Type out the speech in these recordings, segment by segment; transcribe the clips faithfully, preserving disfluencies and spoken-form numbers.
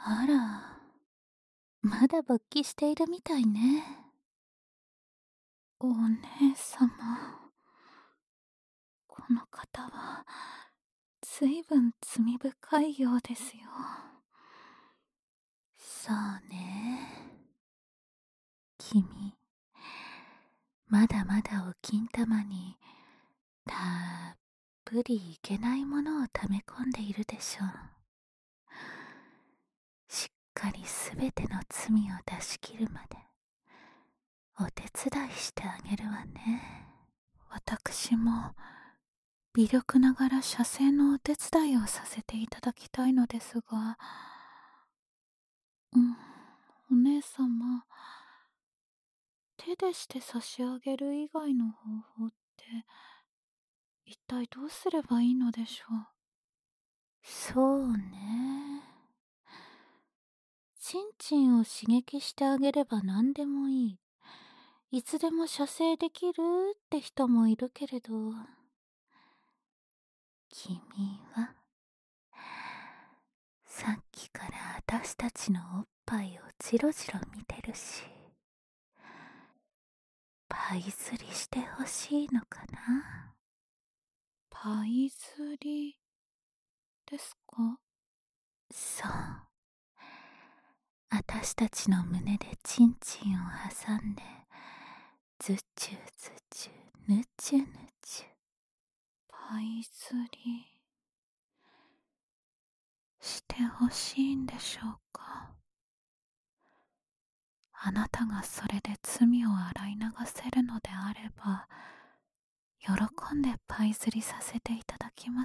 あら、まだ勃起しているみたいね。お姉様、この方はずいぶん罪深いようですよ。そうね。君、まだまだお金玉にたっぷりいけないものを溜め込んでいるでしょう。しっかりすべての罪を出し切るまでお手伝いしてあげるわね。私も微力ながら射精のお手伝いをさせていただきたいのですが、うん、お姉様、手でして差し上げる以外の方法って一体どうすればいいのでしょう。そうね。チンチンを刺激してあげれば何でもいい。いつでも射精できるって人もいるけれど、君はさっきから私たちのおっぱいをじろじろ見てるし、パイ釣りしてほしいのかな。パイ釣りですか？そう。私たちの胸でチンチンを挟んで、ズチュズチュ、ヌチュヌチュ。パイ釣りしてほしいんでしょうか。あなたがそれで罪を洗い流せるのであれば、喜んでパイ釣りさせていただきます。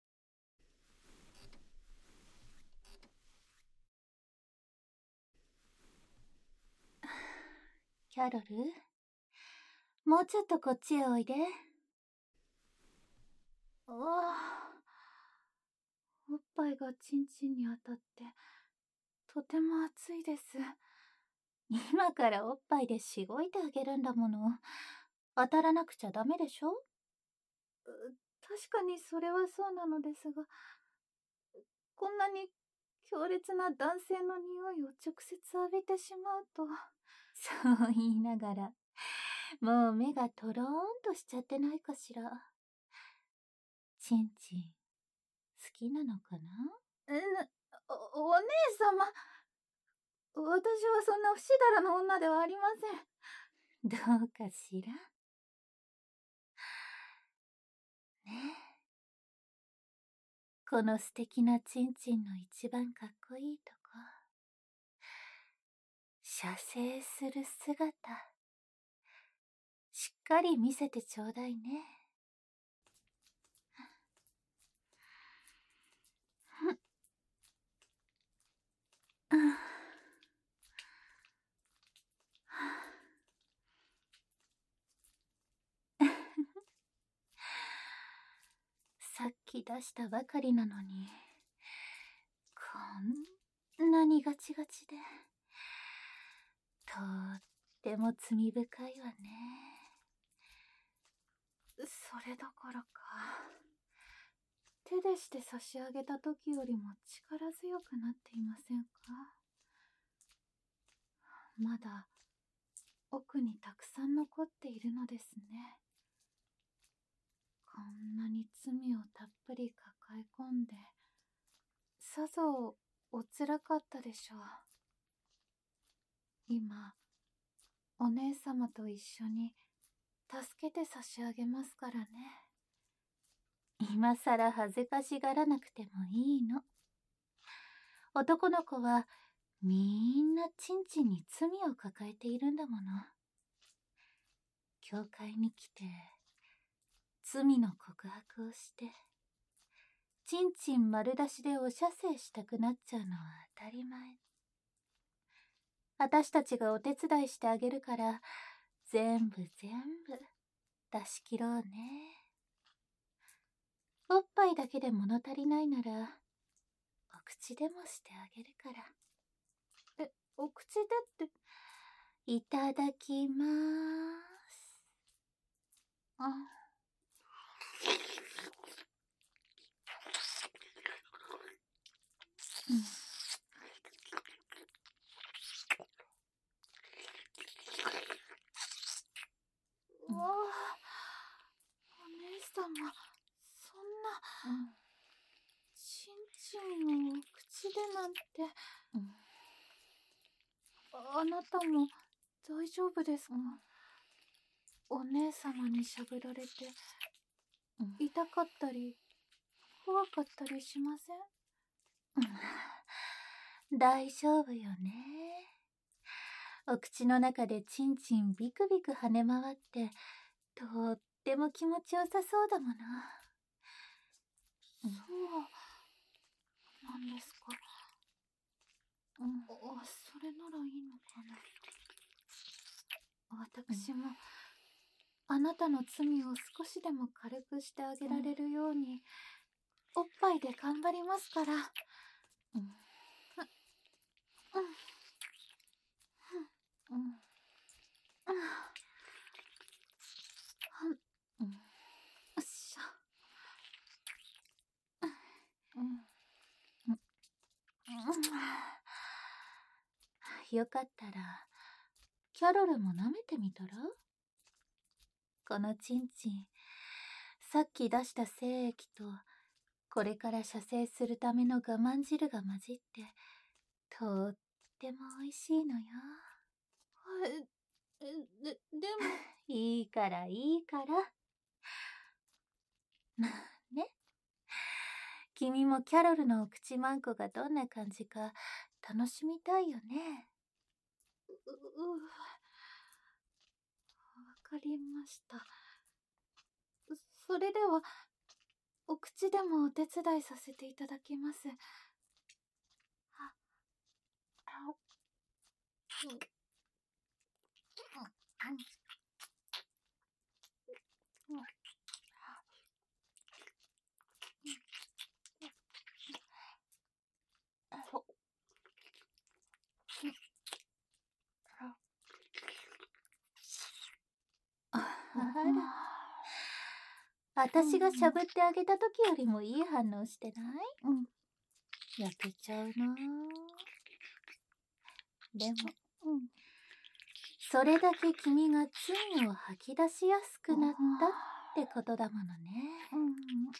キャロル、もうちょっとこっちへおいで。おおっぱいがチンチンに当たってとても熱いです。今からおっぱいでしごいてあげるんだもの。当たらなくちゃダメでしょ。確かにそれはそうなのですが、こんなに強烈な男性の匂いを直接浴びてしまうと。そう言いながら、もう目がとろーんとしちゃってないかしら。チンチン、好きなのかな？え、な、お、お姉様。私はそんな不死だらの女ではありません。どうかしら。ねえ。この素敵なチンチンの一番かっこいいとこ。射精する姿。しっかり見せてちょうだいね。さっき出したばかりなのに、こんなにガチガチで、とっても罪深いわね。それどころか、手でして差し上げた時よりも力強くなっていませんか？まだ奥にたくさん残っているのですね。こんなに罪をたっぷり抱え込んで、さぞおつらかったでしょう。今、お姉様と一緒に助けて差し上げますからね。今さら恥ずかしがらなくてもいいの。男の子はみんなチンチンに罪を抱えているんだもの。教会に来て罪の告白をして、チンチン丸出しでお射精したくなっちゃうのは当たり前。私たちがお手伝いしてあげるから、全部全部出し切ろうね。おっぱいだけで物足りないなら、お口でもしてあげるから。え、お口でって。いただきまーす。あ。うん。 ちんを口でなんて、うん、あなたも大丈夫ですか？うん、お姉様にしゃぶられて、うん、痛かったり怖かったりしません？うん、大丈夫よね。お口の中でチンチンビクビク跳ね回ってとっても気持ちよさそうだもの。そうなんですか。うん、あ、それならいいのかな。私も、うん、あなたの罪を少しでも軽くしてあげられるように、うん、おっぱいで頑張りますから。うん。うん。うん。うん。うん。よっしゃ。うん。うん。よかったら、キャロルも舐めてみたら？このチンチン、さっき出した精液と、これから射精するための我慢汁が混じって、とっても美味しいのよ。はい、で、でも。いいからいいから。ね。君もキャロルのお口まんこがどんな感じか楽しみたいよね。う、う、わかりました。それでは、お口でもお手伝いさせていただきます。あ、あ、うん、うん、うん、うん、あら、私がしゃぶってあげた時よりもいい反応してない？うん。焼けちゃうな。でも、うん、それだけ君が罪を吐き出しやすくなったってことだものね。うん、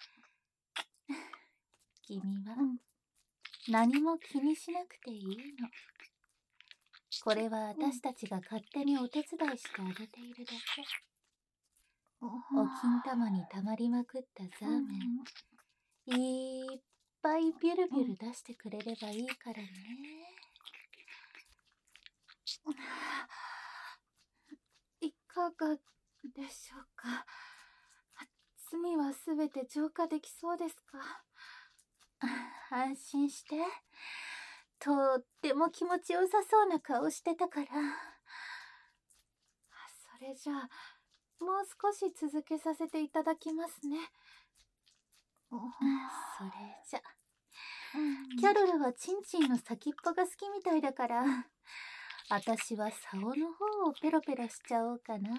君は、何も気にしなくていいの。これは私たちが勝手にお手伝いしてあげているだけ。お金玉に溜まりまくったザーメン、いっぱいビュルビュル出してくれればいいからね。いかがでしょうか。罪はすべて浄化できそうですか？安心して。とっても気持ちよさそうな顔してたから。それじゃあ、もう少し続けさせていただきますね。それじゃ、キャロルはチンチンの先っぽが好きみたいだから、私は竿の方をペロペロしちゃおうかな。うん、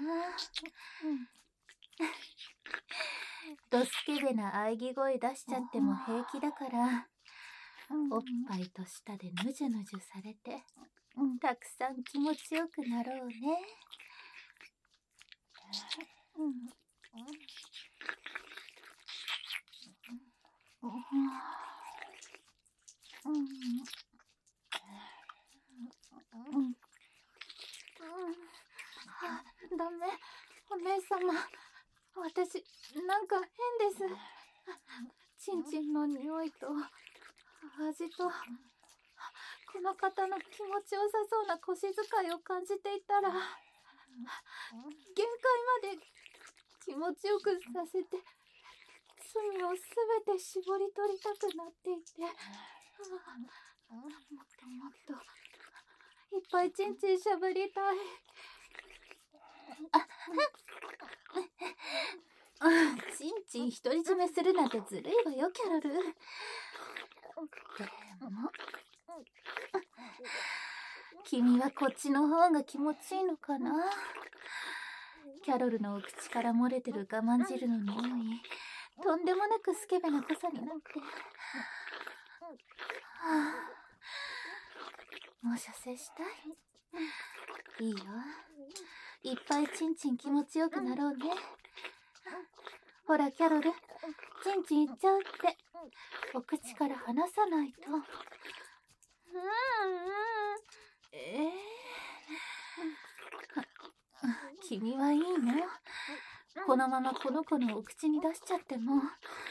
ドスケベな喘ぎ声出しちゃっても平気だから、おっぱいと舌でぬじゅぬじゅされて、たくさん気持ちよくなろうね。うん、うん、うん、うん、あ、ダメ。お姉様、私、なんか変です。チンチンの匂いと、味と、この方の気持ちよさそうな腰使いを感じていたら、限界まで気持ちよくさせて、罪をすべて絞り取りたくなっていて、もっともっと、いっぱいチンチンしゃぶりたい。あ、チンチン独り占めするなんてずるいわよ、キャロル。でも、君はこっちの方が気持ちいいのかな？キャロルのお口から漏れてる我慢汁の匂い、とんでもなくスケベな濃さになって。はあ、もう射精したい？いいよ。いっぱいチンチン気持ちよくなろうね。ほらキャロル、チンチンいっちゃうって。 お口から離さないと。ええー、君はいいの？このままこの子のお口に出しちゃっても。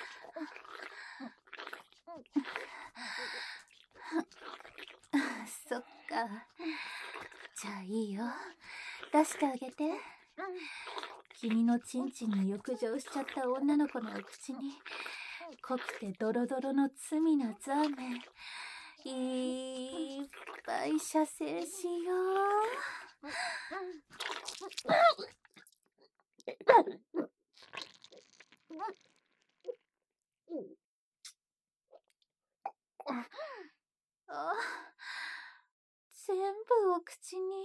そっか。じゃあいいよ。出してあげて。君のチンチンに浴場しちゃった女の子のお口に濃くてドロドロの罪なザーメンいっぱい射精しよう。あ、全部お口に。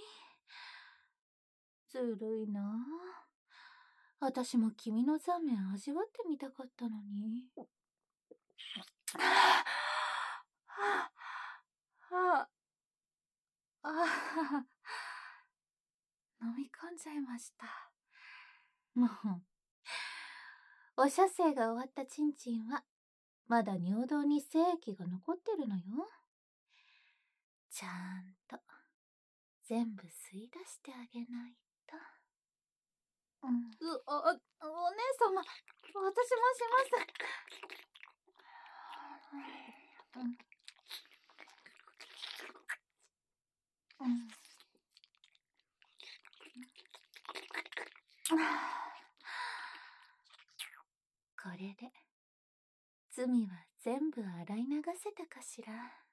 ずるいな。私も君のザーメン味わってみたかったのに。はあ、はあ、ああ、飲み込んじゃいました。もう、お射精が終わったチンチンは、まだ尿道に精液が残ってるのよ。ちゃんと、全部吸い出してあげないと。うん。う、あ、お姉様、私もします。うん。うん。これで罪は全部洗い流せたかしら。